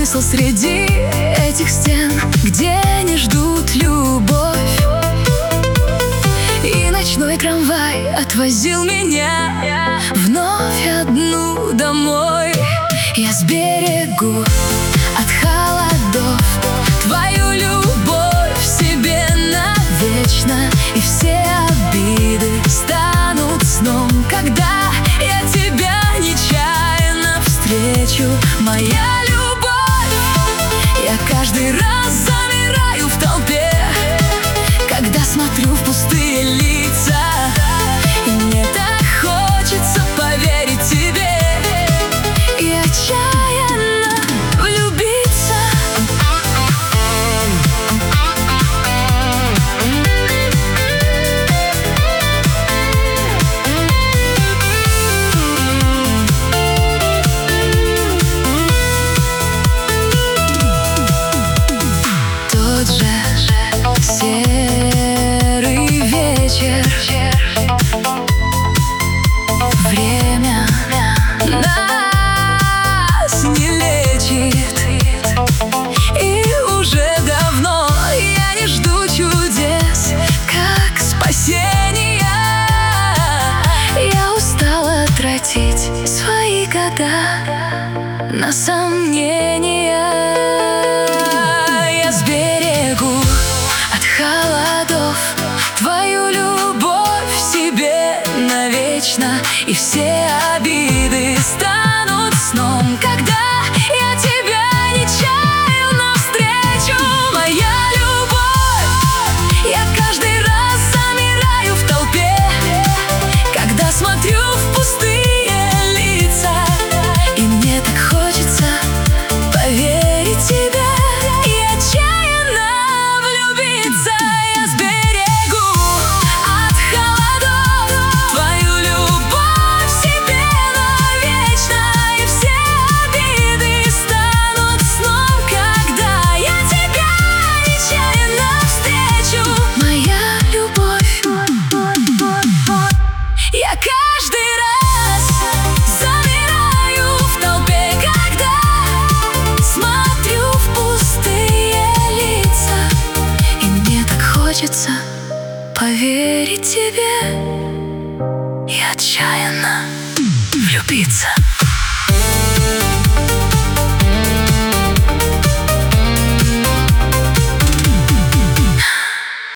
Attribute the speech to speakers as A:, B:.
A: смысл среди этих стен, где не ждут любовь. И ночной трамвай отвозил меня вновь одну домой. Я сберегу от холодов твою любовь себе навечно, и все обиды станут сном, когда я тебя нечаянно встречу. Моя любовь, я каждый раз замираю в толпе, когда смотрю в пустые лица, и мне так хочется поверить тебе и отчаянно влюбиться. Тот же серый вечер, время нас не лечит, и уже давно я не жду чудес, как спасения. Я устала тратить свои года на сомнения. Я сберегу от холодов твою любовь себе навечно, и все обиды станут сном, когда я тебя нечаянно встречу. Моя любовь, я каждый раз замираю в толпе, когда смотрю в пустые лица, и мне так хочется поверить тебе и отчаянно влюбиться. Я сберегу от холодов твою любовь себе навечно, и все обиды станут сном, когда я тебя нечаянно встречу. Моя любовь, я каждый раз замираю в толпе, когда смотрю в пустые лица, и мне так хочется поверить тебе и отчаянно влюбиться.